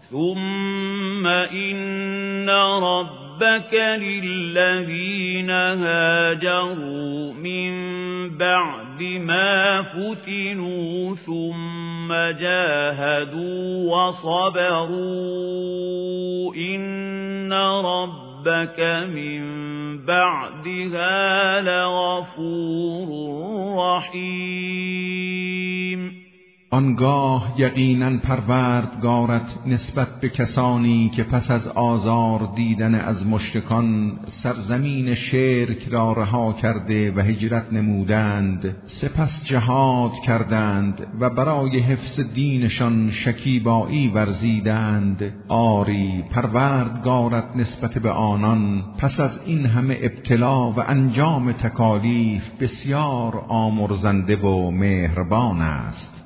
ثم إن ربك للذين هاجروا من بعد ما فتنوا ثم جاهدوا وصبروا إن ربك من بعدها لغفور رحیم. آنگاه یقیناً پروردگارت نسبت به کسانی که پس از آزار دیدن از مشرکان سرزمین شرک را رها کرده و هجرت نمودند، سپس جهاد کردند و برای حفظ دینشان شکیبایی ورزیدند، آری پروردگارت نسبت به آنان پس از این همه ابتلا و انجام تکالیف بسیار آمرزنده و مهربان است.